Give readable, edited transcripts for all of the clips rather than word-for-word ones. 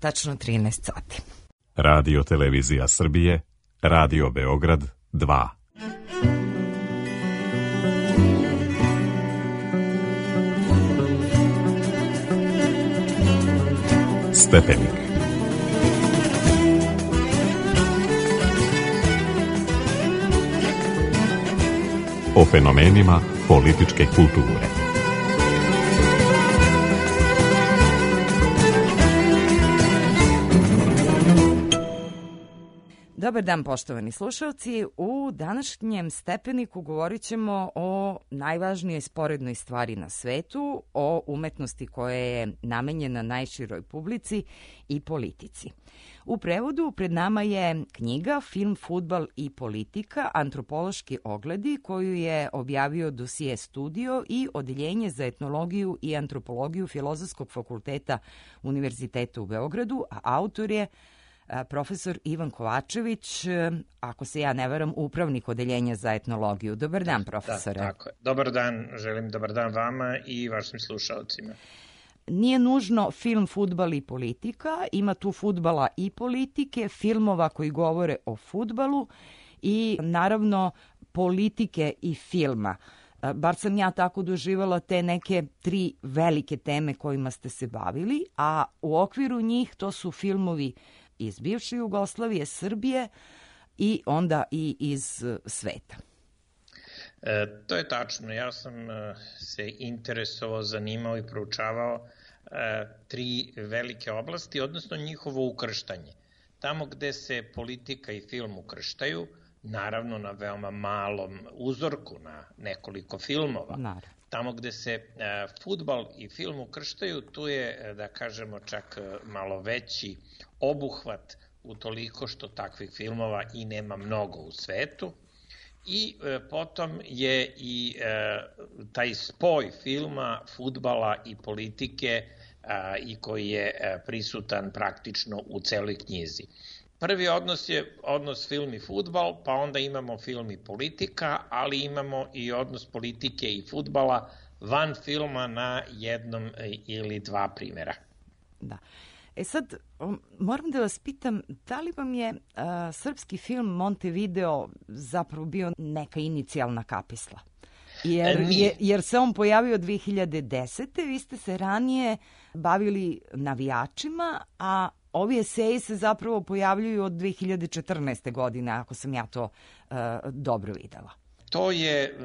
tačno 13 sati. Radio Televizija Srbije, Radio Beograd 2. Stepenik. O fenomenima političke kulture. Dobar dan, poštovani slušalci. U današnjem Stepeniku govorit ćemo o najvažnijoj sporednoj stvari na svetu, o umetnosti koja je namenjena najširoj publici i politici. U prevodu pred nama je knjiga Film, fudbal i politika, antropološki ogledi, koju je objavio Dosije studio i Odeljenje za etnologiju i antropologiju Filozofskog fakulteta Univerziteta u Beogradu, a autor je profesor Ivan Kovačević, ako se ja ne varam, upravnik Odeljenja za etnologiju. Dobar dan, profesore. Da, tako je. Dobar dan, želim dobar dan vama i vašim slušalcima. Nije nužno film, fudbal i politika, ima tu fudbala i politike, filmova koji govore o fudbalu i naravno politike i filma. Bar sam ja tako doživala te neke 3 velike teme kojima ste se bavili, a u okviru njih to su filmovi iz bivše Jugoslavije, Srbije i onda i iz sveta. To je tačno. Ja sam se interesovao, zanimao i proučavao 3 velike oblasti, odnosno njihovo ukrštanje. Tamo gde se politika i film ukrštaju, naravno na veoma malom uzorku, na nekoliko filmova. Naravno. Tamo gde se fudbal i film ukrštaju, tu je, da kažemo, čak malo veći obuhvat utoliko što takvih filmova i nema mnogo u svetu. I potom je i taj spoj filma, fudbala i politike i koji je prisutan praktično u celoj knjizi. Prvi odnos je odnos film i fudbal, pa onda imamo film i politika, ali imamo i odnos politike i fudbala van filma na jednom ili 2 primjera. Da. Sad, moram da vas pitam, da li vam je srpski film Montevideo zapravo bio neka inicijalna kapisla? Jer se on pojavio 2010. Vi ste se ranije bavili navijačima, a ovi eseji se zapravo pojavljuju od 2014. godine, ako sam ja to dobro videla. To je,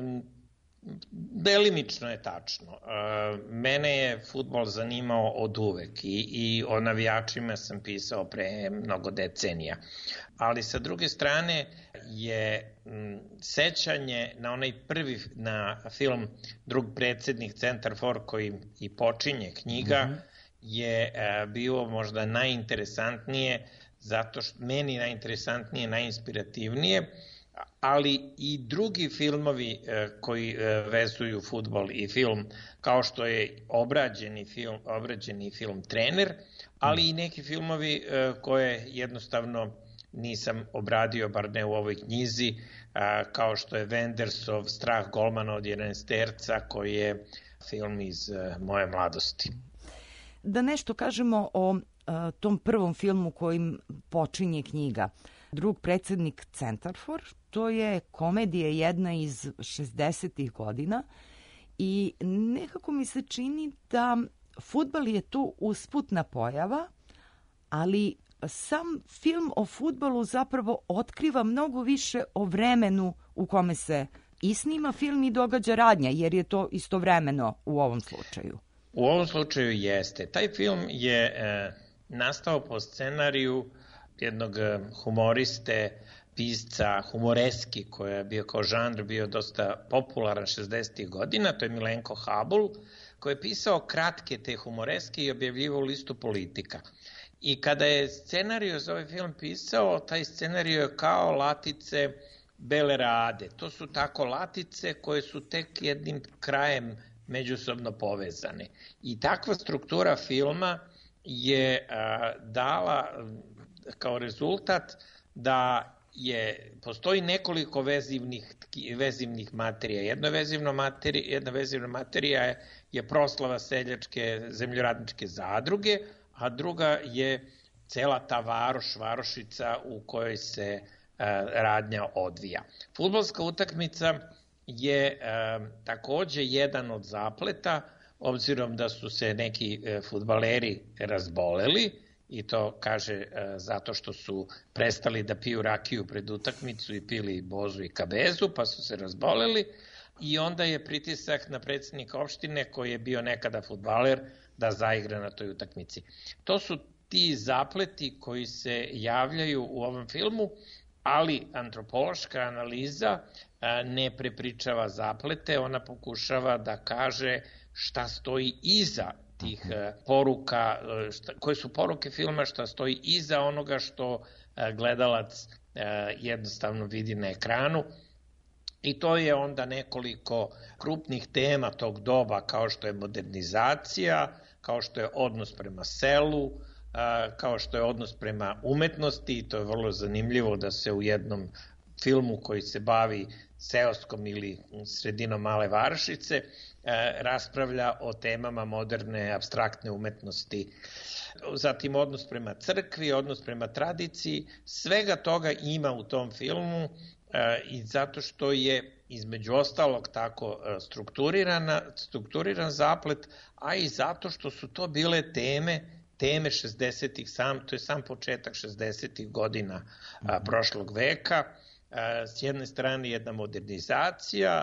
delimično je tačno. Mene je fudbal zanimao od uvek i o navijačima sam pisao pre mnogo decenija. Ali sa druge strane je sećanje na onaj prvi, na film Drug predsjednik Centar for koji i počinje knjiga, je bilo možda najinteresantnije, zato što meni najinteresantnije, najinspirativnije, ali i drugi filmovi koji vezuju fudbal i film, kao što je obrađeni film Trener, ali i neki filmovi koje jednostavno nisam obradio, bar ne u ovoj knjizi, kao što je Wendersov Strah golmana od 11 terca, koji je film iz moje mladosti. Da nešto kažemo o tom prvom filmu kojim počinje knjiga. Drug predsjednik Centarfor, to je komedija jedna iz 60-ih godina i nekako mi se čini da fudbal je tu usputna pojava, ali sam film o fudbalu zapravo otkriva mnogo više o vremenu u kome se i snima film i događa radnja, jer je to istovremeno u ovom slučaju. U ovom slučaju jeste. Taj film je nastao po scenariju jednog humoriste, pisca, humoreski, koji je bio kao žanr, bio dosta popularan 60. godina, to je Milenko Habul, koji je pisao kratke te humoreske i objavljivao listu Politika. I kada je scenariju za ovaj film pisao, taj scenariju je kao latice Bele Rade. To su tako latice koje su tek jednim krajem međusobno povezane. I takva struktura filma je dala kao rezultat da postoji nekoliko vezivnih materija. Jedna vezivna materija je proslava seljačke zemljoradničke zadruge, a druga je cela ta varošica u kojoj se radnja odvija. Fudbalska utakmica je takođe jedan od zapleta, obzirom da su se neki fudbaleri razboleli, i to kaže zato što su prestali da piju rakiju pred utakmicu i pili bozu i kabezu, pa su se razboleli, i onda je pritisak na predsjednika opštine, koji je bio nekada fudbaler, da zaigra na toj utakmici. To su ti zapleti koji se javljaju u ovom filmu, ali antropološka analiza ne prepričava zaplete, ona pokušava da kaže šta stoji iza tih poruka, koje su poruke filma, šta stoji iza onoga što gledalac jednostavno vidi na ekranu. I to je onda nekoliko krupnih tema tog doba, kao što je modernizacija, kao što je odnos prema selu, kao što je odnos prema umetnosti, i to je vrlo zanimljivo da se u jednom filmu koji se bavi seoskom ili sredinom male varošice raspravlja o temama moderne, apstraktne umetnosti. Zatim odnos prema crkvi, odnos prema tradiciji, svega toga ima u tom filmu, i zato što je između ostalog tako strukturiran zaplet, a i zato što su to bile teme 60-ih, to je sam početak 60-ih godina prošlog veka. S jedne strane jedna modernizacija,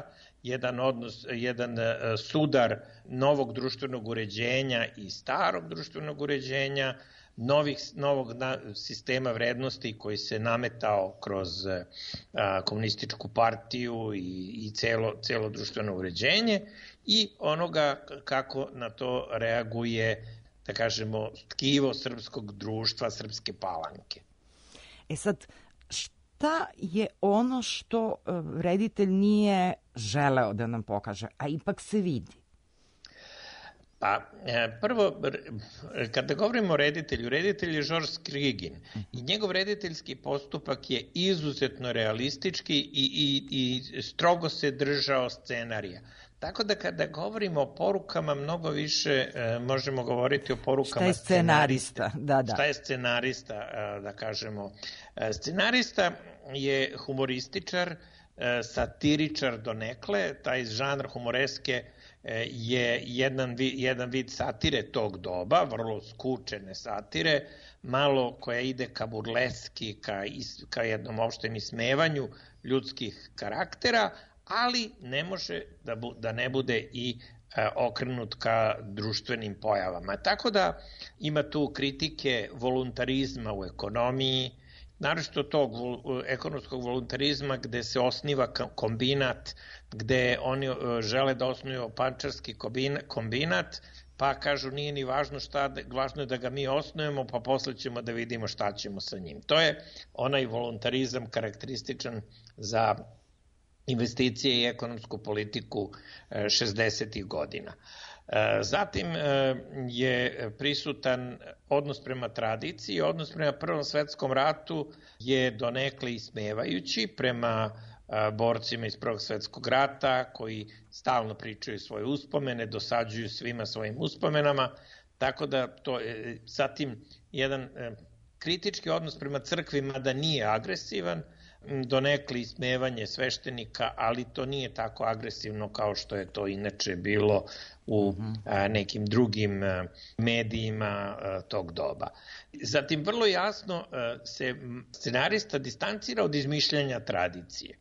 jedan sudar novog društvenog uređenja i starog društvenog uređenja, novog sistema vrednosti koji se nametao kroz komunističku partiju i celo društveno uređenje, i onoga kako na to reaguje, da kažemo, tkivo srpskog društva, Srpske Palanke. Sad, šta je ono što reditelj nije želeo da nam pokaže, a ipak se vidi? Pa, prvo, kada govorimo o reditelju, reditelj je George Skrigin i njegov rediteljski postupak je izuzetno realistički i strogo se držao scenarija. Tako da kada govorimo o porukama, mnogo više možemo govoriti o porukama scenarista. Šta je scenarista, da kažemo. Scenarista je humorističar, satiričar donekle, taj žanr humoreske je jedan vid satire tog doba, vrlo skučene satire, malo koja ide ka burleski, ka jednom opštem ismevanju ljudskih karaktera, ali ne može da ne bude i okrenut ka društvenim pojavama. Tako da ima tu kritike voluntarizma u ekonomiji, naročito tog ekonomskog voluntarizma gde se osniva kombinat, gde oni žele da osnuju pančarski kombinat, pa kažu nije ni važno šta, važno je da ga mi osnujemo, pa posle ćemo da vidimo šta ćemo sa njim. To je onaj voluntarizam karakterističan za investicije i ekonomsku politiku 60. godina. Zatim je prisutan odnos prema tradiciji, odnos prema Prvom svetskom ratu je donekle ismevajući prema borcima iz Prvog svetskog rata koji stalno pričaju svoje uspomene, dosađuju svima svojim uspomenama, tako da to je zatim jedan kritički odnos prema crkvi, mada nije agresivan, donekle ismevanje sveštenika, ali to nije tako agresivno kao što je to inače bilo u nekim drugim medijima tog doba. Zatim, vrlo jasno se scenarista distancira od izmišljanja tradicije.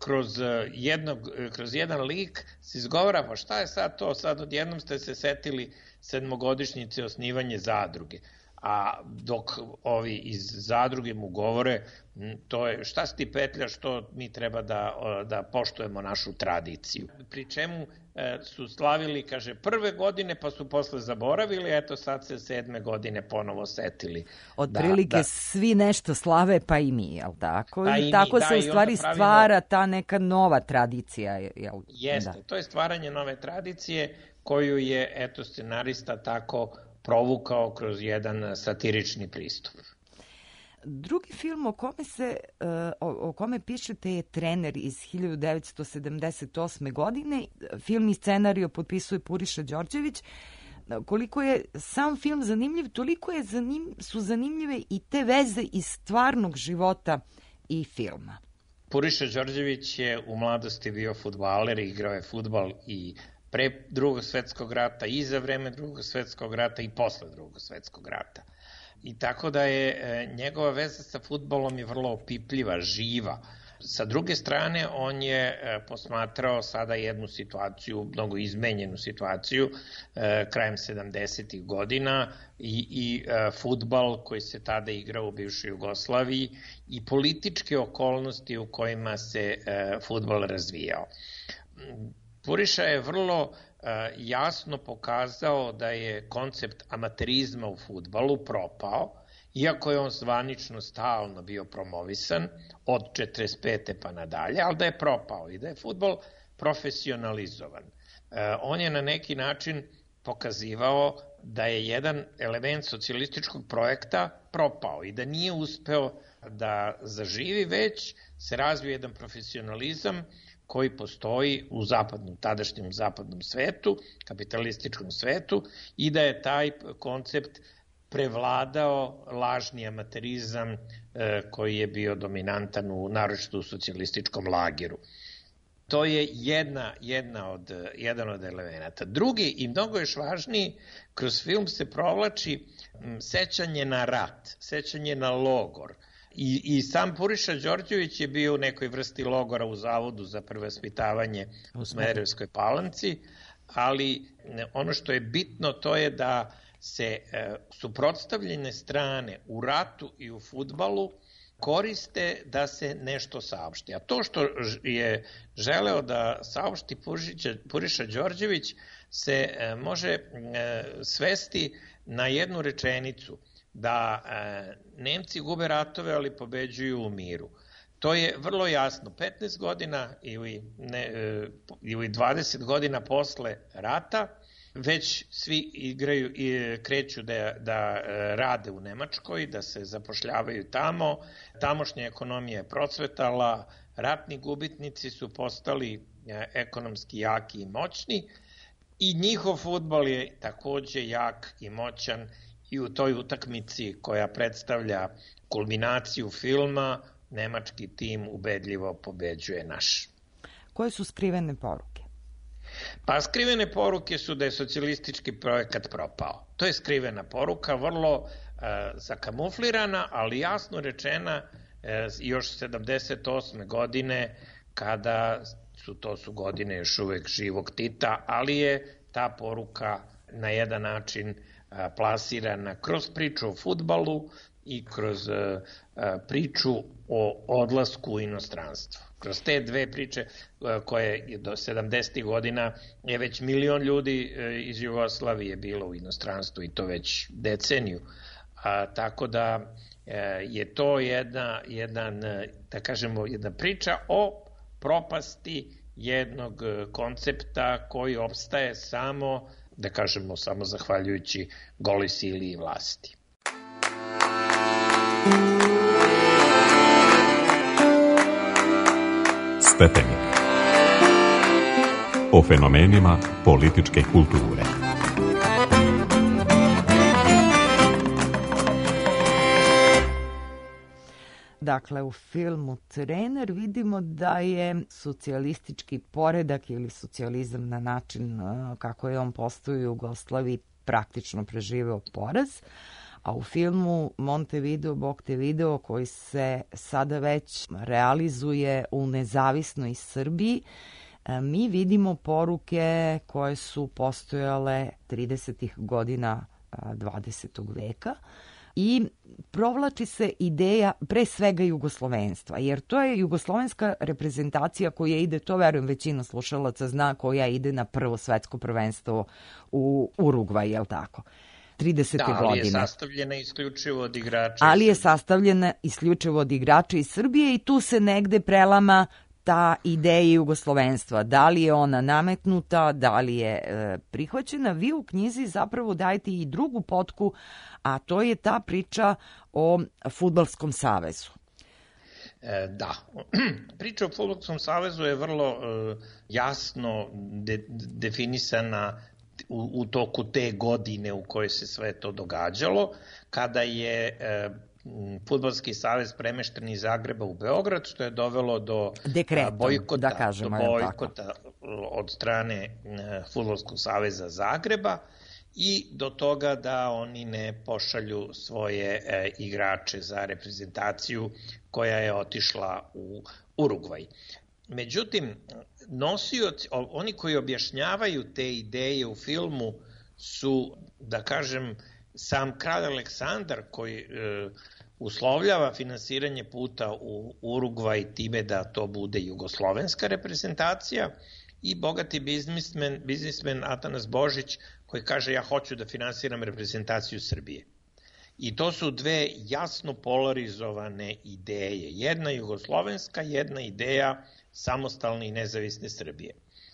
Kroz jedan lik se izgovara, pa šta je sad to, sad odjednom ste se setili 7-godišnjice osnivanje zadruge. A dok ovi iz zadruge mu govore, to je šta si ti petlja, što mi treba da poštujemo našu tradiciju. Pri čemu su slavili, kaže, prve godine, pa su posle zaboravili, eto sad se 7. godine ponovo setili. Otprilike svi nešto slave, pa i mi, jel tako? I tako se u stvari stvara ta neka nova tradicija. Jeste, to je stvaranje nove tradicije koju je, eto, scenarista tako provukao kroz jedan satirični pristup. Drugi film o kome pišete je Trener iz 1978. godine. Film i scenario potpisuje Puriša Đorđević. koliko je sam film zanimljiv, toliko su zanimljive i te veze iz stvarnog života i filma. Puriša Đorđević je u mladosti bio fudbaler, igrao je fudbal i pre Drugog svetskog rata, i za vreme Drugog svetskog rata i posle Drugog svetskog rata. I tako da je njegova veza sa fudbalom je vrlo opipljiva, živa. Sa druge strane, on je posmatrao sada jednu situaciju, mnogo izmenjenu situaciju, krajem 70. godina i fudbal koji se tada igrao u bivšoj Jugoslaviji i političke okolnosti u kojima se fudbal razvijao. Puriša je vrlo jasno pokazao da je koncept amaterizma u fudbalu propao, iako je on zvanično stalno bio promovisan od 45. pa nadalje, ali da je propao i da je fudbal profesionalizovan. On je na neki način pokazivao da je jedan element socijalističkog projekta propao i da nije uspeo da zaživi, već se razvije jedan profesionalizam koji postoji u tadašnjem zapadnom svetu, kapitalističkom svetu, i da je taj koncept prevladao lažni amaterizam koji je bio dominantan naročito u socijalističkom lageru. To je jedan od elemenata. Drugi i mnogo još važniji, kroz film se provlači sećanje na rat, sećanje na logor. I sam Puriša Đorđević je bio u nekoj vrsti logora u Zavodu za prevaspitavanje u Smederevskoj Palanci, ali ono što je bitno to je da se suprotstavljene strane u ratu i u fudbalu koriste da se nešto saopšti. A to što je želeo da saopšti Puriša Đorđević se može svesti na jednu rečenicu, da Nemci gube ratove, ali pobeđuju u miru. To je vrlo jasno. 15 godina ili 20 godina posle rata već svi kreću da rade u Nemačkoj, da se zapošljavaju tamo. Tamošnja ekonomija je procvetala, ratni gubitnici su postali ekonomski jaki i moćni i njihov fudbal je takođe jak i moćan i u toj utakmici koja predstavlja kulminaciju filma, nemački tim ubedljivo pobeđuje naš. Koje su skrivene poruke? Pa skrivene poruke su da je socijalistički projekat propao. To je skrivena poruka, vrlo zakamuflirana, ali jasno rečena još 78. godine, kada to su godine još uvek živog Tita, ali je ta poruka na jedan način plasirana kroz priču o fudbalu i kroz priču o odlasku u inostranstvo. Kroz te dve priče koje do 70. godina je već 1 milion ljudi iz Jugoslavije bilo u inostranstvu i to već deceniju. Tako da je to jedna priča o propasti jednog koncepta koji opstaje samo zahvaljujući goloj sili i vlasti. Stepenik. O fenomenima političke kulture. Dakle, u filmu Trener vidimo da je socijalistički poredak ili socijalizam na način kako je on postao u Jugoslaviji praktično preživeo poraz, a u filmu Montevideo, Bog te video, koji se sada već realizuje u nezavisnoj Srbiji, mi vidimo poruke koje su postojale 30. godina 20. veka, i provlači se ideja pre svega jugoslovenstva, jer to je jugoslovenska reprezentacija koja ide, to verujem većina slušalaca zna, koja ide na prvo svetsko prvenstvo u Urugvaj, je li tako? 30. godine. Da, ali je sastavljena isključivo od igrača. Ali je sastavljena isključivo od igrača iz Srbije i tu se negde prelama ta ideja jugoslovenstva. Da li je ona nametnuta, da li je prihvaćena? Vi u knjizi zapravo dajete i drugu potku, a to je ta priča o Fudbalskom savezu. Da, priča o Fudbalskom savezu je vrlo jasno definisana u toku te godine u kojoj se sve to događalo, kada je Fudbalski savez premešten iz Zagreba u Beograd, što je dovelo do bojkota, da kažemo, od strane Fudbalskog saveza Zagreba i do toga da oni ne pošalju svoje igrače za reprezentaciju koja je otišla u Urugvaj. Međutim, nosioci, oni koji objašnjavaju te ideje u filmu su, da kažem, sam kralj Aleksandar koji uslovljava finansiranje puta u Urugvaj time da to bude jugoslovenska reprezentacija i bogati biznismen Atanas Božić koji kaže ja hoću da finansiram reprezentaciju Srbije. I to su dve jasno polarizovane ideje. Jedna jugoslovenska, jedna ideja samostalne i nezavisne Srbije.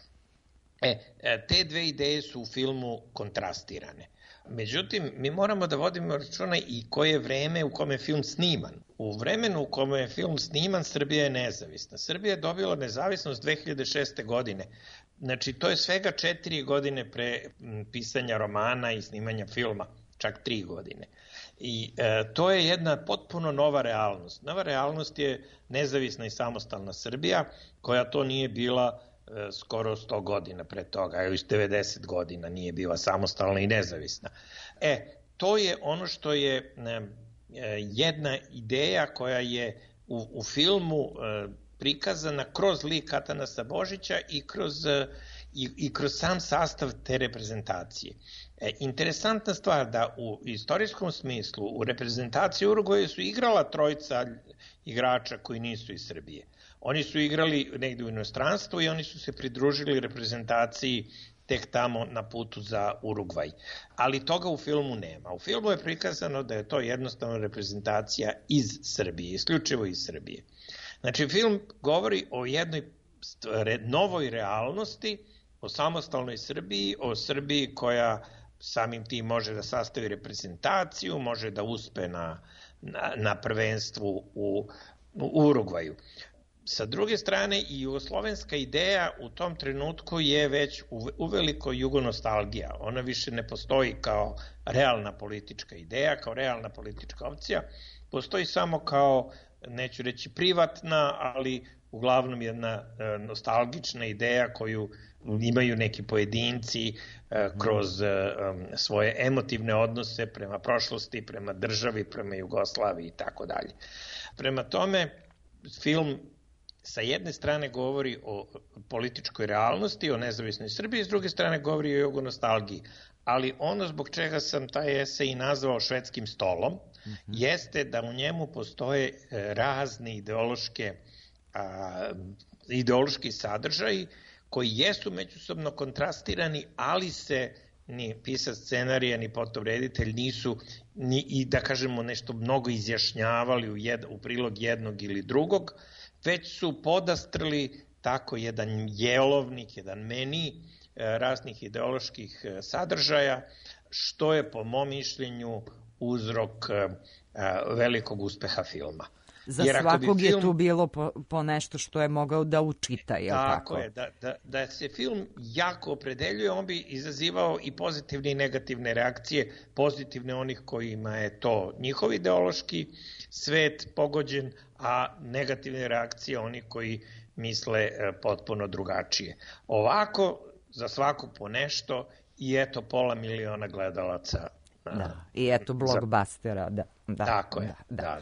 Te dve ideje su u filmu kontrastirane. Međutim, mi moramo da vodimo računa i koje je vreme u kome je film sniman. U vremenu u kome je film sniman, Srbija je nezavisna. Srbija je dobila nezavisnost 2006. godine. Znači, to je svega 4 godine pre pisanja romana i snimanja filma, čak 3 godine. I to je jedna potpuno nova realnost. Nova realnost je nezavisna i samostalna Srbija, koja to nije bila skoro 100 godina pre toga, ili 90 godina nije bila samostalna i nezavisna. To je ono što je jedna ideja koja je u filmu prikazana kroz lik Atanasa Božića i kroz sam sastav te reprezentacije. Interesantna stvar da u istorijskom smislu u reprezentaciji Urugvaja su igrala trojica igrača koji nisu iz Srbije. Oni su igrali negde u inostranstvu i oni su se pridružili reprezentaciji tek tamo na putu za Urugvaj. Ali toga u filmu nema. U filmu je prikazano da je to jednostavno reprezentacija iz Srbije, isključivo iz Srbije. Znači, film govori o jednoj novoj realnosti, o samostalnoj Srbiji, o Srbiji koja samim tim može da sastavi reprezentaciju, može da uspe na prvenstvu u Urugvaju. Sa druge strane, i jugoslovenska ideja u tom trenutku je već uveliko jugonostalgija. Ona više ne postoji kao realna politička ideja, kao realna politička opcija. Postoji samo kao, neću reći privatna, ali uglavnom jedna nostalgična ideja koju imaju neki pojedinci kroz svoje emotivne odnose prema prošlosti, prema državi, prema Jugoslaviji i tako dalje. Prema tome, film sa jedne strane govori o političkoj realnosti, o nezavisnoj Srbiji, s druge strane govori o jugonostalgiji. Ali ono zbog čega sam taj esej nazvao švedskim stolom, jeste da u njemu postoje razni ideološki sadržaji koji jesu međusobno kontrastirani, ali se ni pisac scenarija, ni potom reditelj nisu i da kažemo nešto mnogo izjašnjavali u prilog jednog ili drugog, već su podastrli tako jedan jelovnik, jedan meni raznih ideoloških sadržaja, što je po mom mišljenju uzrok velikog uspeha filma. Za svakog je tu bilo po nešto što je mogao da učita, je li tako? Tako je, da se film jako opredeljuje, on bi izazivao i pozitivne i negativne reakcije, pozitivne onih kojima je to njihov ideološki svet pogođen, a negativne reakcije onih koji misle potpuno drugačije. Ovako, za svakog po nešto i eto 500 000 gledalaca. I eto blockbustera, da. Tako je, da.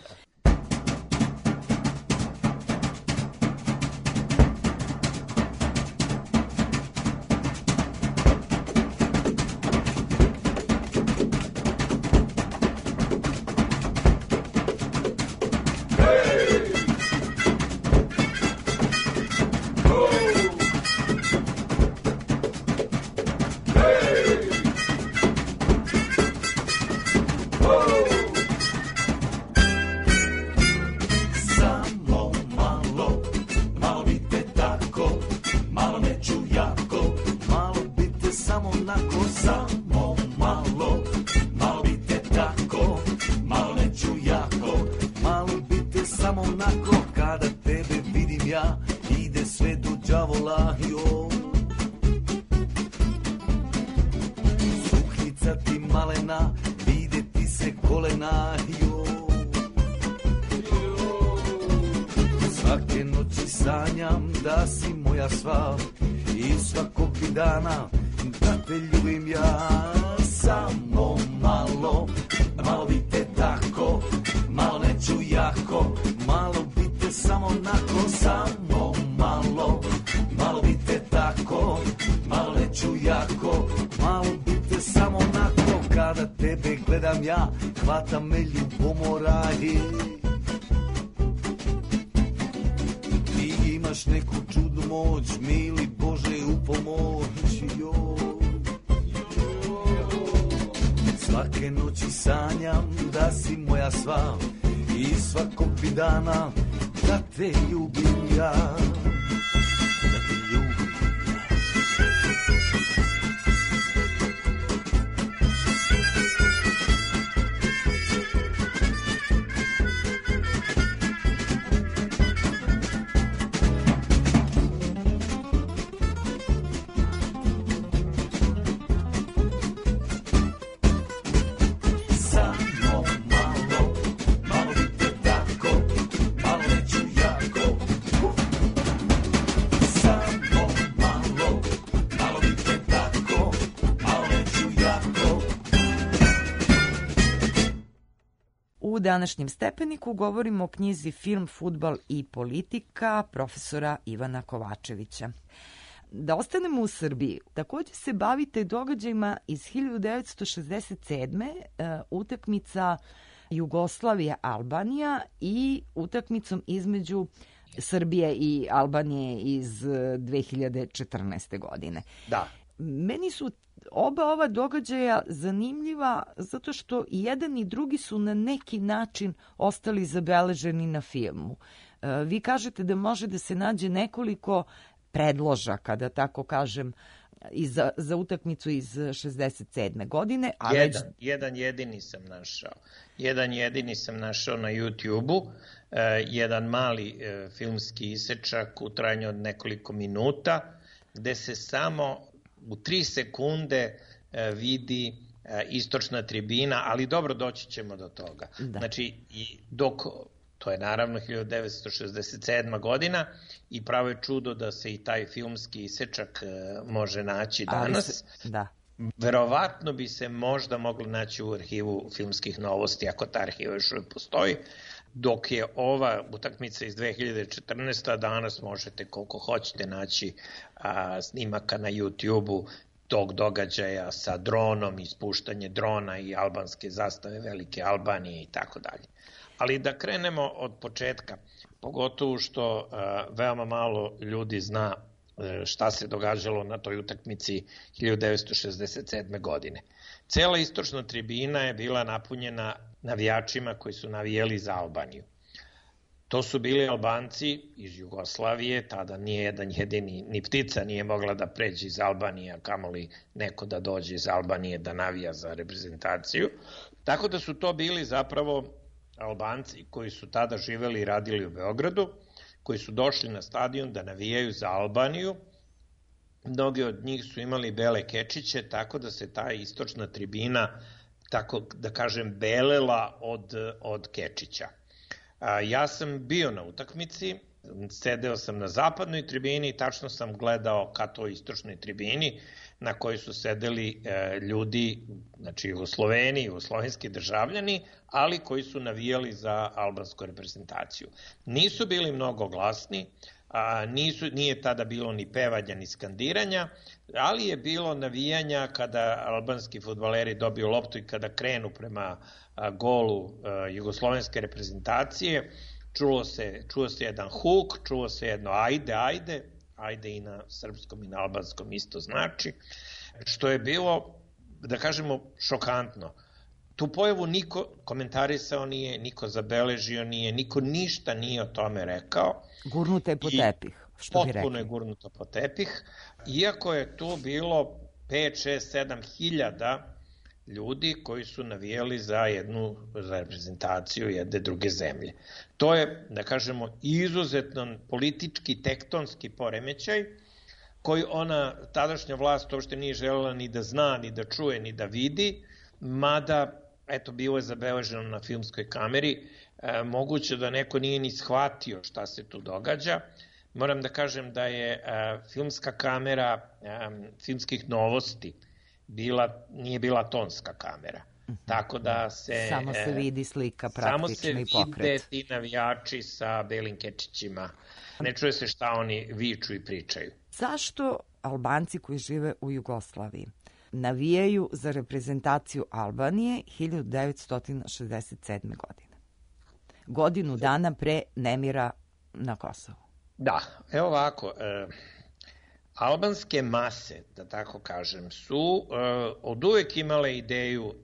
sanjam da si moja sva i svakog dana da te ljubim ja. Samo malo, malo bite tako, malo neću jako, malo bite samo nako. Samo malo, malo bite tako, malo neću jako, malo bite samo nako. Kada tebe gledam ja, hvata me ljubomora. Ti imaš neku čudnu moć, mili Bože u pomoć. Svake noći sanjam da si moja sva i svakog bi dana da te ljubim ja. Da te ljubim ja. U današnjem stepeniku govorimo o knjizi Film, fudbal i politika profesora Ivana Kovačevića. Da ostanemo u Srbiji, takođe se bavite događajima iz 1967. Utakmica Jugoslavija-Albanija i utakmicom između Srbije i Albanije iz 2014. godine. Da. Meni su oba ova događaja zanimljiva zato što i jedan i drugi su na neki način ostali zabeleženi na filmu. Vi kažete da može da se nađe nekoliko predložaka, da tako kažem, za utakmicu iz 67. godine. A jedan jedini sam našao. Jedan jedini sam našao na YouTube-u, jedan mali filmski isečak u trajanju od nekoliko minuta, gde se samo u 3 sekunde vidi istočna tribina, ali dobro, doći ćemo do toga. Da. Znači, to je naravno 1967. godina i pravo je čudo da se i taj filmski isečak može naći danas. Da. Verovatno bi se možda moglo naći u arhivu filmskih novosti, ako ta arhiva još uvijek postoji, dok je ova utakmica iz 2014. danas možete koliko hoćete naći snimaka na YouTube-u tog događaja sa dronom, ispuštanje drona i albanske zastave Velike Albanije i tako dalje. Ali da krenemo od početka, pogotovo što veoma malo ljudi zna šta se događalo na toj utakmici 1967. godine. Cela istočna tribina je bila napunjena navijačima koji su navijeli za Albaniju. To su bili Albanci iz Jugoslavije, tada nije jedan jedini, ni ptica nije mogla da pređe iz Albanije, a kamoli neko da dođe iz Albanije da navija za reprezentaciju. Tako da su to bili zapravo Albanci koji su tada živeli i radili u Beogradu, koji su došli na stadion da navijaju za Albaniju. Mnogi od njih su imali bele kečiće, tako da se ta istočna tribina, tako da kažem, belela od kečića. Ja sam bio na utakmici, sedeo sam na zapadnoj tribini i tačno sam gledao ka toj istočnoj tribini na kojoj su sedeli ljudi, znači Jugosloveni, jugoslovenski državljani, ali koji su navijali za albansku reprezentaciju. Nisu bili mnogo glasni, nije tada bilo ni pevanja ni skandiranja, ali je bilo navijanja kada albanski fudbaleri dobiju loptu i kada krenu prema golu jugoslovenske reprezentacije. Čuo se jedan huk, čuo se jedno ajde i na srpskom i na albanskom isto znači, što je bilo, da kažemo, šokantno. Tu pojavu niko komentarisao nije, niko zabeležio nije, niko ništa nije o tome rekao. Gurnuto je po tepih, što bi rekli. Potpuno je gurnuto po tepih, iako je tu bilo 5, 6, 7 hiljada ljudi koji su navijali za reprezentaciju jedne druge zemlje. To je, da kažemo, izuzetno politički, tektonski poremećaj koji ona tadašnja vlast uopšte nije želela ni da zna, ni da čuje, ni da vidi, mada, eto, bilo je zabeleženo na filmskoj kameri, moguće da neko nije ni shvatio šta se tu događa. moram da kažem da je filmska kamera filmskih novosti nije bila tonska kamera. Tako da samo se vidi slika praktično i pokret. Samo se vide ti navijači sa belim kečićima. Ne čuje se šta oni viču i pričaju. Zašto Albanci koji žive u Jugoslaviji navijaju za reprezentaciju Albanije 1967. godine? Godinu dana pre nemira na Kosovu. Da, evo ovako. Albanske mase, da tako kažem, su od uvek imale ideju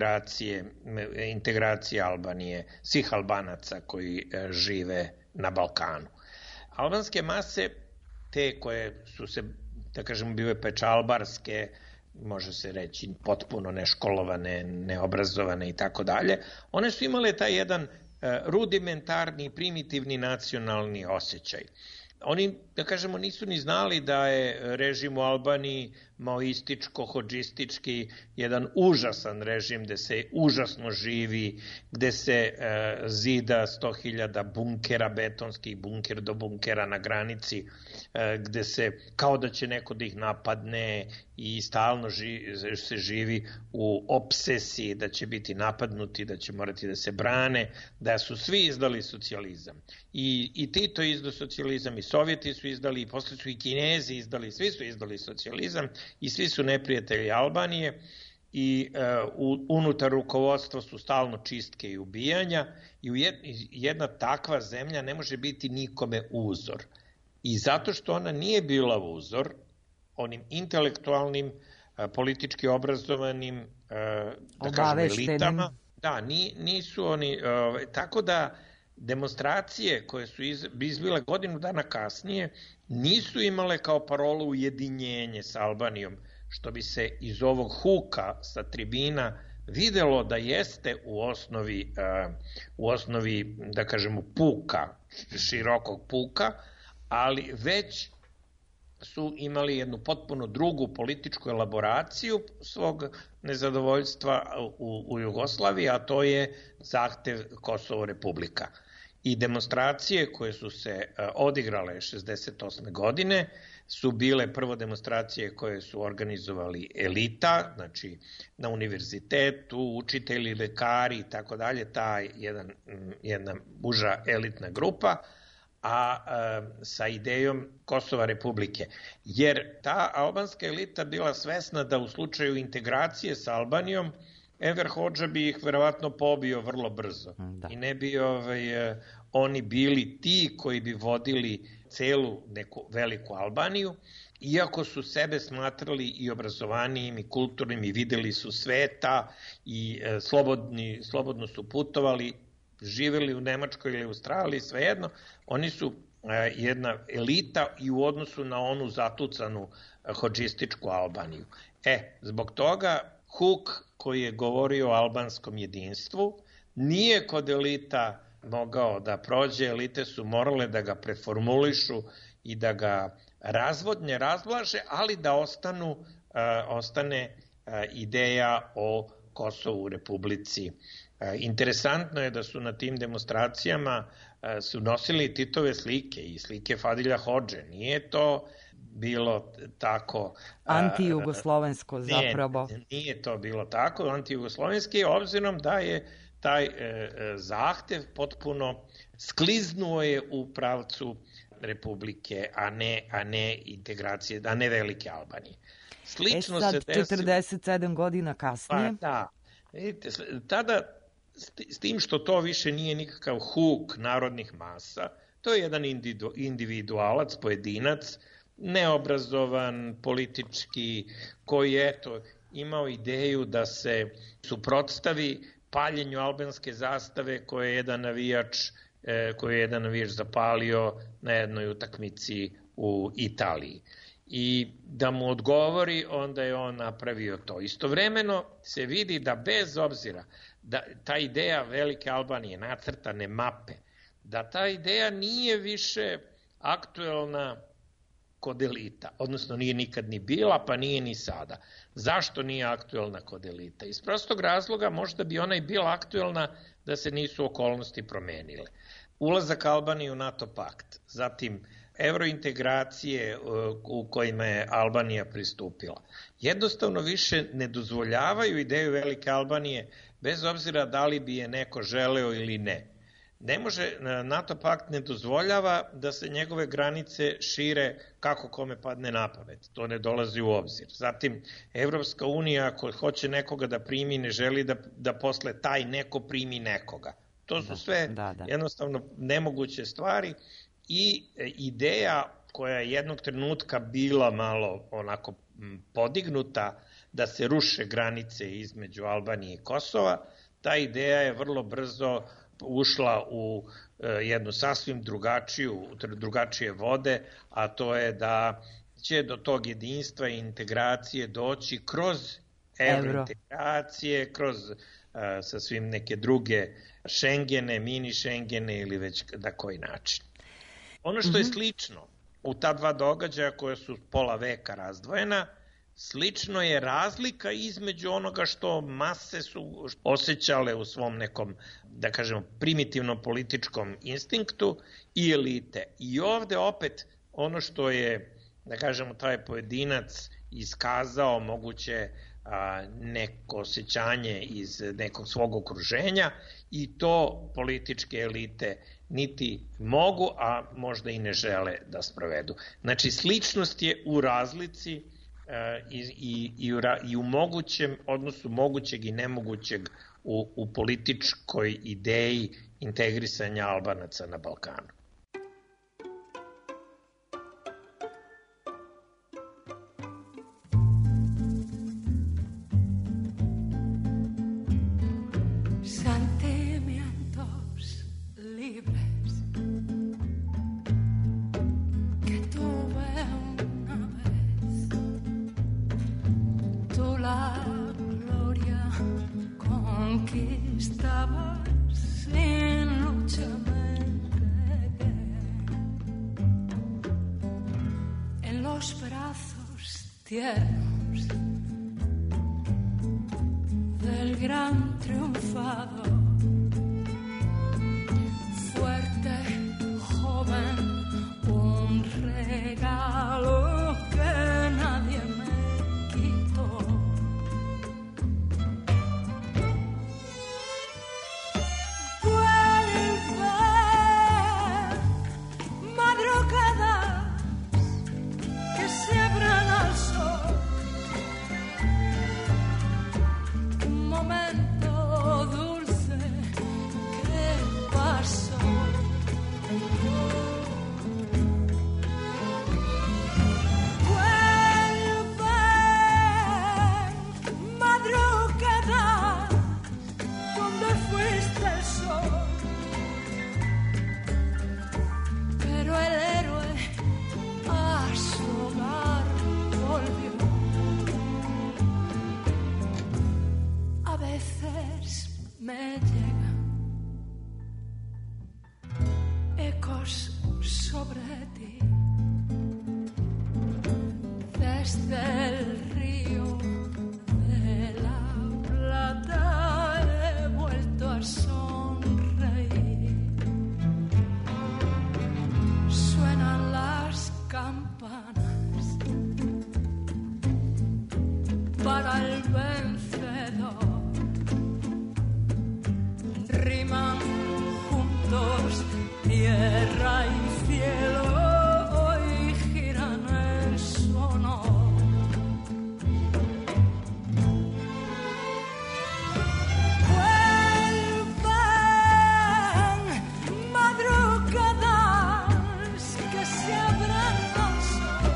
integracije Albanije, svih Albanaca koji žive na Balkanu. Albanske mase, te koje su se, da kažem, bile pečalbarske, može se reći potpuno neškolovane, neobrazovane i tako dalje, one su imale taj jedan rudimentarni, primitivni nacionalni osjećaj. Oni, da kažemo, nisu ni znali da je režim u Albaniji maoističko-hodžistički jedan užasan režim gde se užasno živi, gde se zida 100.000 bunkera, betonskih bunker do bunkera na granici, gde se kao da će neko da ih napadne i stalno se živi u obsesiji da će biti napadnuti, da će morati da se brane, da su svi izdali socijalizam. I Tito je izdao socijalizam, i Sovjeti su izdali, i posle su i Kinezi izdali, svi su izdali socijalizam i svi su neprijatelji Albanije i unutar rukovodstva su stalno čistke i ubijanja i jedna takva zemlja ne može biti nikome uzor. I zato što ona nije bila uzor onim intelektualnim, politički obrazovanim, da kažem, elitama, da, nisu oni, tako da demonstracije koje su izbile godinu dana kasnije nisu imale kao parolu ujedinjenje sa Albanijom, što bi se iz ovog huka sa tribina videlo da jeste u osnovi, da kažemo, puka, širokog puka, ali već su imali jednu potpuno drugu političku elaboraciju svog nezadovoljstva u Jugoslaviji, a to je zahtev Kosovo Republika. I demonstracije koje su se odigrale 68. godine su bile prvo demonstracije koje su organizovali elita, znači na univerzitetu, učitelji, lekari i tako dalje, ta jedna uža elitna grupa, a sa idejom Kosova Republike. Jer ta albanska elita bila svesna da u slučaju integracije sa Albanijom Enver Hodža bi ih verovatno pobio vrlo brzo. Da. I ne bi oni bili ti koji bi vodili celu neku veliku Albaniju, iako su sebe smatrali i obrazovanijim i kulturnim i videli su sveta i slobodno su putovali, živeli u Nemačkoj ili Australiji, svejedno, oni su jedna elita i u odnosu na onu zatucanu hodžističku Albaniju. Zbog toga Huk, koji je govorio o albanskom jedinstvu, nije kod elita mogao da prođe, elite su morale da ga preformulišu i da ga razblaže, ali da ostane ideja o Kosovu Republici. Interesantno je da su na tim demonstracijama su nosili Titove slike i slike Fadilja Hodže. Nije to bilo tako... Antijugoslovensko zapravo. Nije to bilo tako, antijugoslovenski, obzirom da je taj zahtev potpuno skliznuo je u pravcu Republike, a ne integracije, a ne velike Albanije. Slično sad, 47 godina kasnije. Pa da, vidite, tada, s tim što to više nije nikakav huk narodnih masa, to je jedan individualac, pojedinac, neobrazovan, politički, koji je imao ideju da se suprotstavi paljenju albanske zastave koje je jedan navijač zapalio na jednoj utakmici u Italiji. I da mu odgovori, onda je on napravio to. Istovremeno se vidi da bez obzira da ta ideja velike Albanije, nacrtane mape, da ta ideja nije više aktuelna kod elita, odnosno nije nikad ni bila, pa nije ni sada. Zašto nije aktuelna kod elita? Iz prostog razloga možda bi ona i bila aktuelna da se nisu okolnosti promenile. Ulazak Albanije u NATO pakt, zatim evrointegracije u kojima je Albanija pristupila. Jednostavno više ne dozvoljavaju ideju Velike Albanije, bez obzira da li bi je neko želeo ili ne. Ne može, NATO pakt ne dozvoljava da se njegove granice šire kako kome padne na pamet. To ne dolazi u obzir. Zatim, Evropska unija, ako hoće nekoga da primi, ne želi da posle taj neko primi nekoga. To su sve jednostavno nemoguće stvari i ideja koja je jednog trenutka bila malo onako podignuta da se ruše granice između Albanije i Kosova, ta ideja je vrlo brzo ušla u jednu sasvim drugačije vode, a to je da će do tog jedinstva i integracije doći kroz evrointegracije, kroz sa svim neke druge Schengene, mini Schengene ili već na koji način. Ono što je slično u ta dva događaja koja su pola veka razdvojena, slično je razlika između onoga što mase su osjećale u svom nekom, da kažemo, primitivnom političkom instinktu i elite. I ovde opet ono što je, da kažemo, taj pojedinac iskazao moguće neko osjećanje iz nekog svog okruženja i to političke elite niti mogu, a možda i ne žele da sprovedu. Znači, sličnost je u razlici i u mogućem odnosu mogućeg i nemogućeg u političkoj ideji integrisanja Albanaca na Balkanu. Tiernos del gran triunfador, fuerte, joven, un regalo que nadie me quitó. Vuelve, madrugadas que se abran al sol. Momento dulce que pasó. Vuelve, madrugada, donde fuiste el sol. Pero el héroe a su hogar volvió. A veces me llegan ecos sobre ti, desde el río de la Plata he vuelto a sonreír. Suenan las campanas para el vencedor. Riman juntos tierra y cielo, hoy giran el sonor. Vuelven madrugadas que se abran al sol.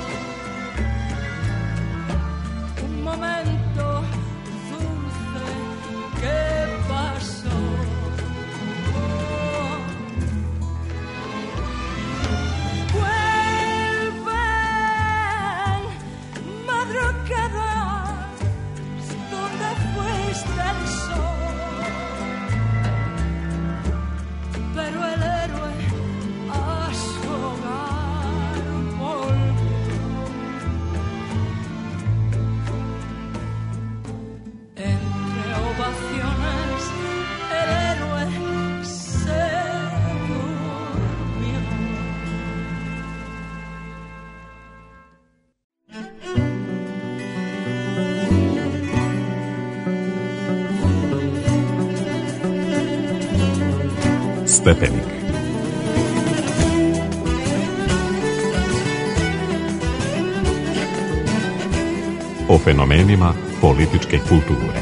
Un momento dulce que pasó. Stepenik. O fenomenima političke kulture.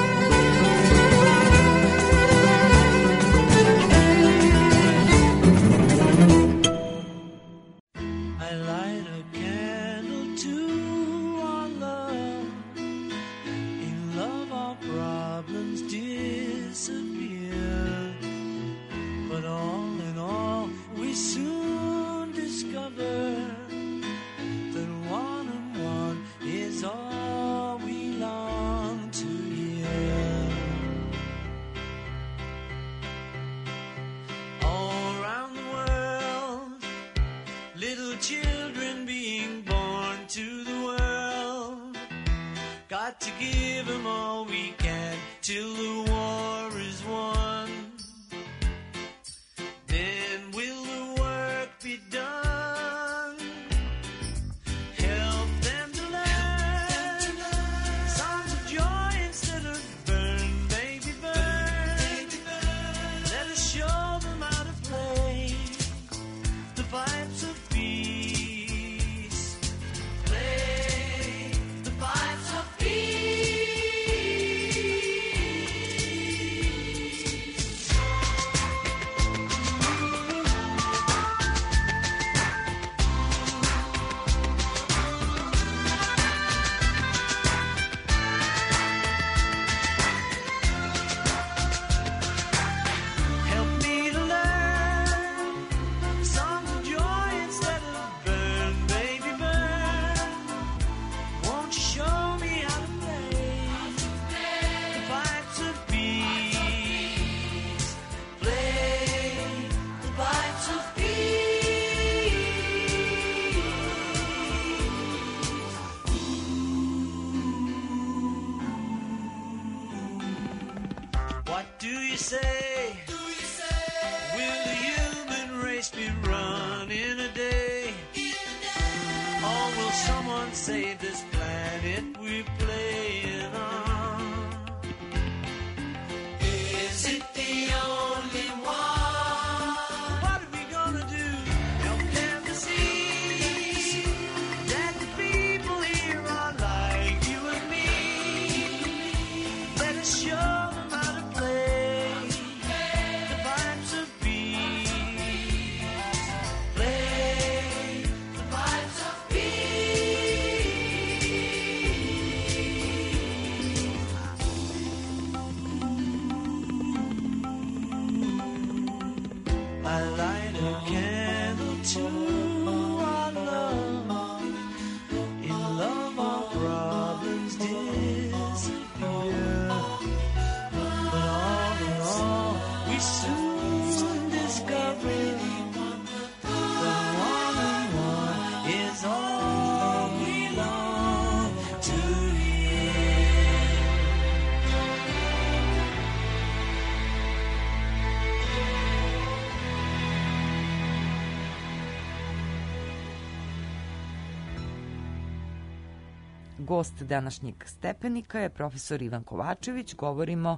Gost današnjeg Stepenika je profesor Ivan Kovačević. Govorimo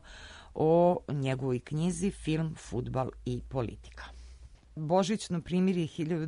o njegovoj knjizi Film, fudbal i politika. Božićno primirje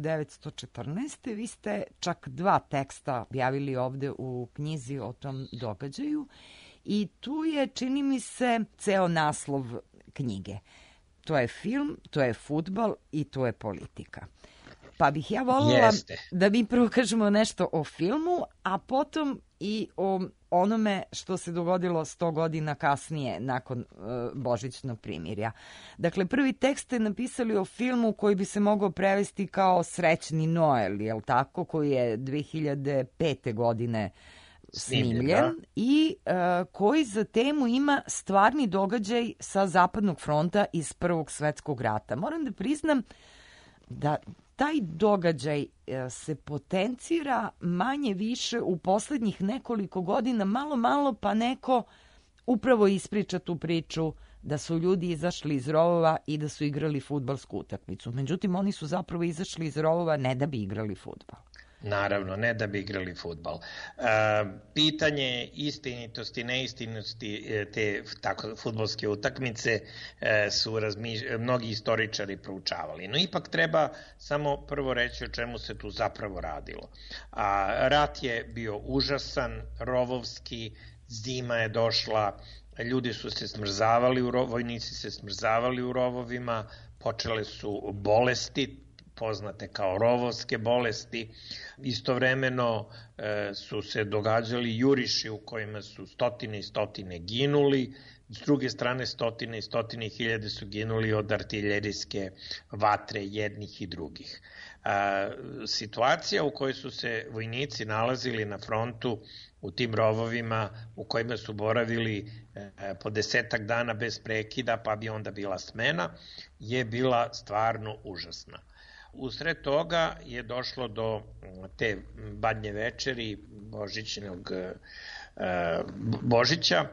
1914. Vi ste čak 2 teksta objavili ovde u knjizi o tom događaju i tu je, čini mi se, ceo naslov knjige. To je film, to je fudbal i to je politika. Pa bih ja voljela da mi prvo kažemo nešto o filmu, a potom i o onome što se dogodilo 100 godina kasnije nakon Božićnog primirja. Dakle, prvi tekst ste napisali o filmu koji bi se mogao prevesti kao Srećni Noel, je li tako, koji je 2005. godine snimljen i koji za temu ima stvarni događaj sa Zapadnog fronta iz Prvog svetskog rata. Moram da priznam da taj događaj se potencira manje više u poslednjih nekoliko godina, malo pa neko upravo ispriča tu priču da su ljudi izašli iz rovova i da su igrali fudbalsku utakmicu. Međutim, oni su zapravo izašli iz rovova ne da bi igrali fudbal. Naravno, ne da bi igrali fudbal. Pitanje istinitosti, neistinitosti te fudbalske utakmice su mnogi istoričari proučavali. No ipak treba samo prvo reći o čemu se tu zapravo radilo. Rat je bio užasan, rovovski, zima je došla, ljudi su se smrzavali, vojnici se smrzavali u rovovima, počele su bolesti, poznate kao rovovske bolesti. Istovremeno su se događali juriši u kojima su stotine i stotine ginuli, s druge strane stotine i stotine hiljade su ginuli od artiljerijske vatre jednih i drugih. Situacija u kojoj su se vojnici nalazili na frontu u tim rovovima u kojima su boravili po 10 dana bez prekida, pa bi onda bila smena, je bila stvarno užasna. Usred toga je došlo do te badnje večeri Božićnog Božića,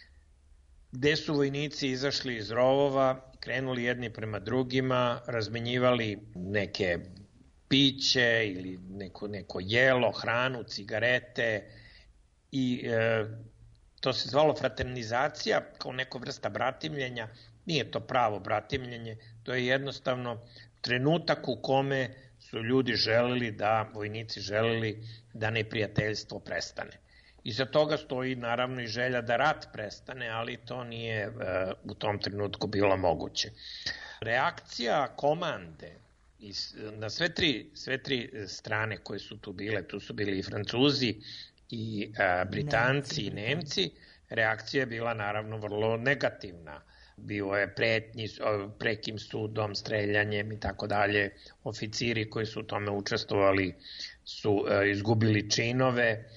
gde su vojnici izašli iz rovova, krenuli jedni prema drugima, razmenjivali neke piće ili neko jelo, hranu, cigarete i to se zvalo fraternizacija kao neka vrsta bratimljenja. Nije to pravo bratimljenje, to je jednostavno trenutak u kome su ljudi želeli vojnici želeli da neprijateljstvo prestane. Iza toga stoji naravno i želja da rat prestane, ali to nije u tom trenutku bilo moguće. Reakcija komande na sve tri strane koje su tu bile, tu su bili i Francuzi, i Britanci, i Nemci, reakcija je bila naravno vrlo negativna. Bio je pretnji prekim sudom, streljanjem i tako dalje. Oficiri koji su u tome učestvovali su izgubili činove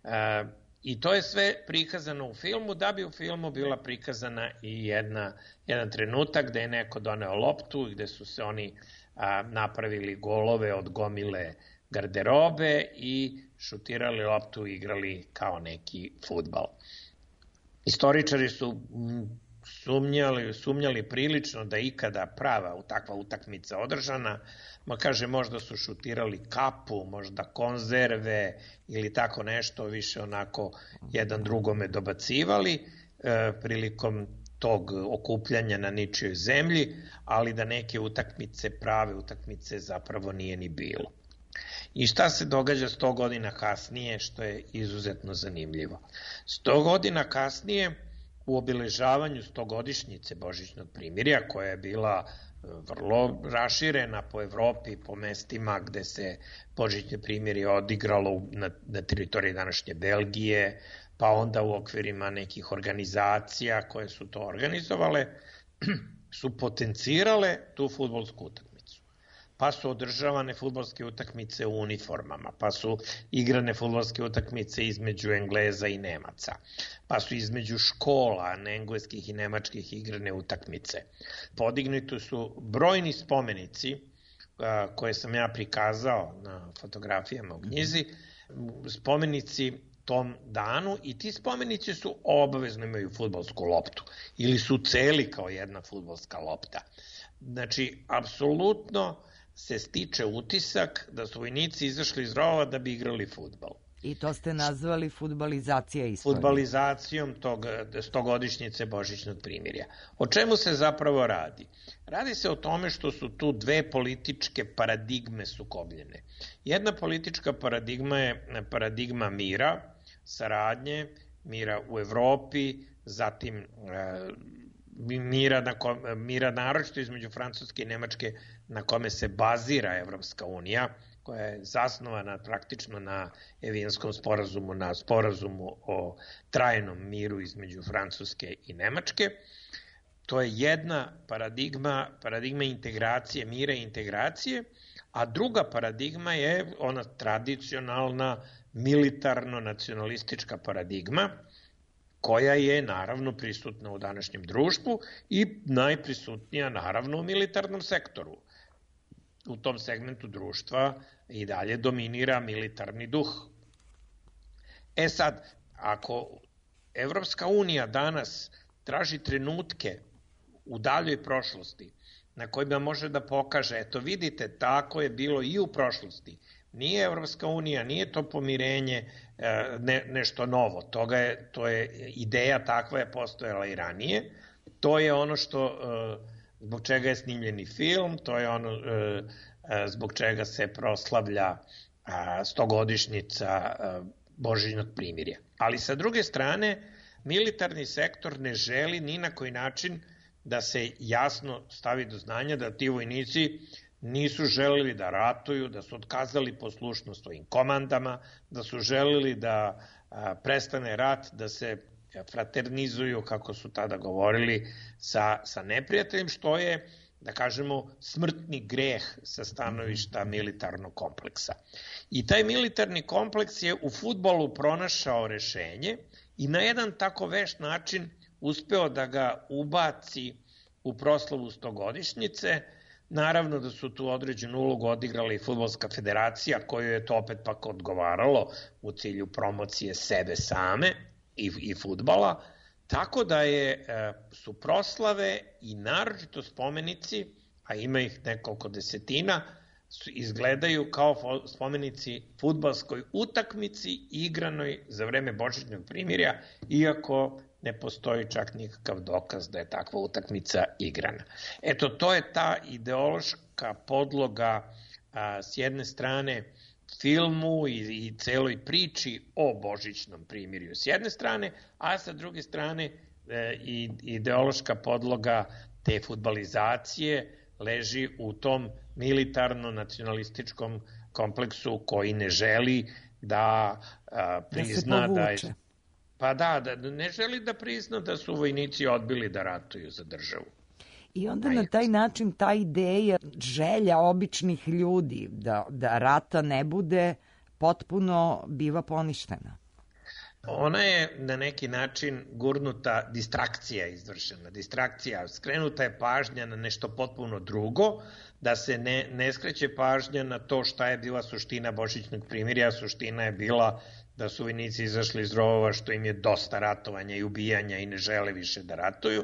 i to je sve prikazano u filmu, da bi u filmu bila prikazana i jedan trenutak gde je neko doneo loptu, gde su se oni napravili golove od gomile garderobe i šutirali loptu i igrali kao neki fudbal. Istoričari su sumnjali prilično da ikada prava takva utakmica održana, možda su šutirali kapu, možda konzerve ili tako nešto, više onako jedan drugome dobacivali prilikom tog okupljanja na ničijoj zemlji, ali da neke prave utakmice zapravo nije ni bilo. I šta se događa 100 godina kasnije, što je izuzetno zanimljivo. 100 godina kasnije, u obeležavanju 100-godišnjice Božićnog primirja, koja je bila vrlo raširena po Evropi, po mestima gde se Božićno primirje odigralo na teritoriji današnje Belgije, pa onda u okvirima nekih organizacija koje su to organizovale, su potencirale tu fudbalsku utakmicu. Pa su održavane fudbalske utakmice u uniformama, pa su igrane fudbalske utakmice između Engleza i Nemaca, pa su između škola engleskih i nemačkih igrane utakmice. Podignuti su brojni spomenici koje sam ja prikazao na fotografijama u knjizi, spomenici tom danu, i ti spomenici su obavezno imaju fudbalsku loptu ili su celi kao jedna fudbalska lopta. Znači, apsolutno se stiče utisak da su vojnici izašli iz rovova da bi igrali fudbal. I to ste nazvali fudbalizacija istorije. Fudbalizacijom tog 100-godišnjice Božićnog primirja. O čemu se zapravo radi? Radi se o tome što su tu dve političke paradigme sukobljene. Jedna politička paradigma je paradigma mira, saradnje, mira u Evropi, zatim mira naročito između Francuske i Nemačke, na kome se bazira Evropska unija, koja je zasnovana praktično na Evinskom sporazumu, na sporazumu o trajnom miru između Francuske i Nemačke. To je jedna paradigma integracije, mira i integracije, a druga paradigma je ona tradicionalna militarno-nacionalistička paradigma, koja je naravno prisutna u današnjem društvu i najprisutnija naravno u militarnom sektoru. U tom segmentu društva i dalje dominira militarni duh. Sad, ako Evropska unija danas traži trenutke u daljoj prošlosti na kojima može da pokaže, eto vidite, tako je bilo i u prošlosti, nije Evropska unija, nije to pomirenje nešto novo. To je ideja takva je postojala i ranije. To je ono što, zbog čega je snimljeni film, to je ono zbog čega se proslavlja 100-godišnjica Božićnog primirja. Ali sa druge strane, militarni sektor ne želi ni na koji način da se jasno stavi do znanja da ti vojnici nisu želeli da ratuju, da su otkazali poslušnost svojim komandama, da su želeli da prestane rat, da se fraternizuju, kako su tada govorili, sa neprijateljem, što je, da kažemo, smrtni greh sa stanovišta militarnog kompleksa. I taj militarni kompleks je u fudbalu pronašao rešenje i na jedan tako vešt način uspeo da ga ubaci u proslavu 100-godišnjice. Naravno da su tu određenu ulogu odigrala i Fudbalska federacija, koju je to opet pak odgovaralo u cilju promocije sebe same i fudbala, tako da su proslave i naročito spomenici, a ima ih nekoliko desetina, izgledaju kao spomenici fudbalskoj utakmici igranoj za vreme Božićnog primirja, iako ne postoji čak nikakav dokaz da je takva utakmica igrana. Eto, to je ta ideološka podloga s jedne strane filmu i celoj priči o Božićnom primirju s jedne strane, a sa druge strane i ideološka podloga te fudbalizacije leži u tom militarno-nacionalističkom kompleksu koji ne želi da prizna da je... Pa da, ne želi da prizna da su vojnici odbili da ratuju za državu. I onda na taj način ta ideja, želja običnih ljudi da rata ne bude, potpuno biva poništena. Ona je na neki način gurnuta, distrakcija izvršena. Skrenuta je pažnja na nešto potpuno drugo, da se ne skreće pažnja na to šta je bila suština Božićnog primirja. Suština je bila da su vojnici izašli iz rovova, što im je dosta ratovanja i ubijanja i ne žele više da ratuju.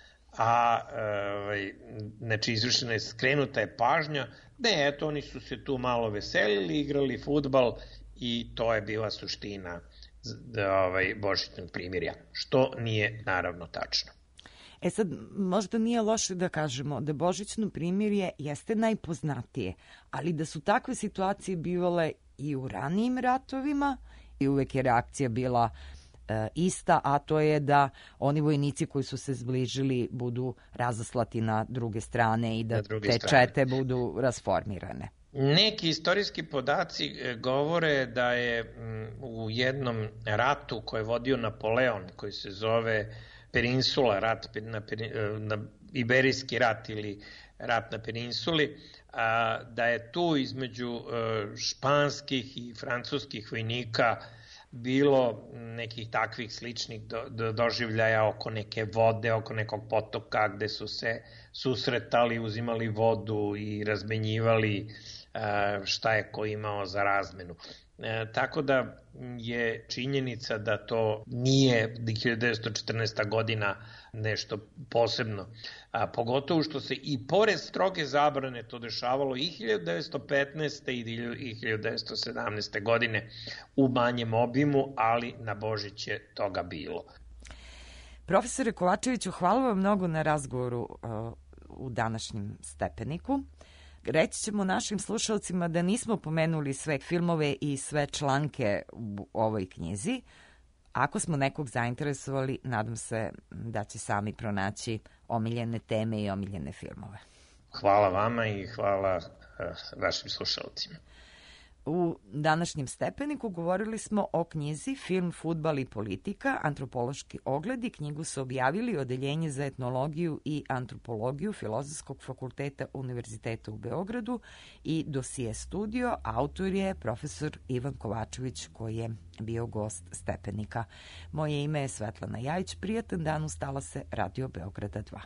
Znači izvršena je, skrenuta je pažnja, eto, oni su se tu malo veselili, igrali fudbal i to je bila suština Božićnog primirja, što nije naravno tačno. Sad, možda nije loše da kažemo da Božićno primirje jeste najpoznatije, ali da su takve situacije bivale i u ranijim ratovima i uvek je reakcija bila ista, a to je da oni vojnici koji su se zbližili budu razaslati na druge strane i da te čete budu rasformirane. Neki istorijski podaci govore da je u jednom ratu koji je vodio Napoleon, koji se zove Peninsula, Iberijski rat ili rat na Peninsuli, da je tu između španskih i francuskih vojnika bilo nekih takvih sličnih doživljaja oko neke vode, oko nekog potoka gde su se susretali, uzimali vodu i razmenjivali šta je ko imao za razmenu. Tako da je činjenica da to nije 1914. godina nešto posebno. Pogotovo što se i pored stroge zabrane to dešavalo i 1915. i 1917. godine u manjem obimu, ali na Božić je toga bilo. Profesore Kovačeviću, hvala vam mnogo na razgovoru u današnjem Stepeniku. Reći ćemo našim slušalcima da nismo pomenuli sve filmove i sve članke u ovoj knjizi. Ako smo nekog zainteresovali, nadam se da će sami pronaći omiljene teme i omiljene filmove. Hvala vama i hvala vašim slušalcima. U današnjem Stepeniku govorili smo o knjizi Film, fudbal i politika, antropološki ogledi. Knjigu su objavili Odeljenje za etnologiju i antropologiju Filozofskog fakulteta Univerziteta u Beogradu i Dosije studio. Autor je profesor Ivan Kovačević, koji je bio gost Stepenika. Moje ime je Svetlana Jajić. Prijatan dan, ustala se Radio Beograda 2.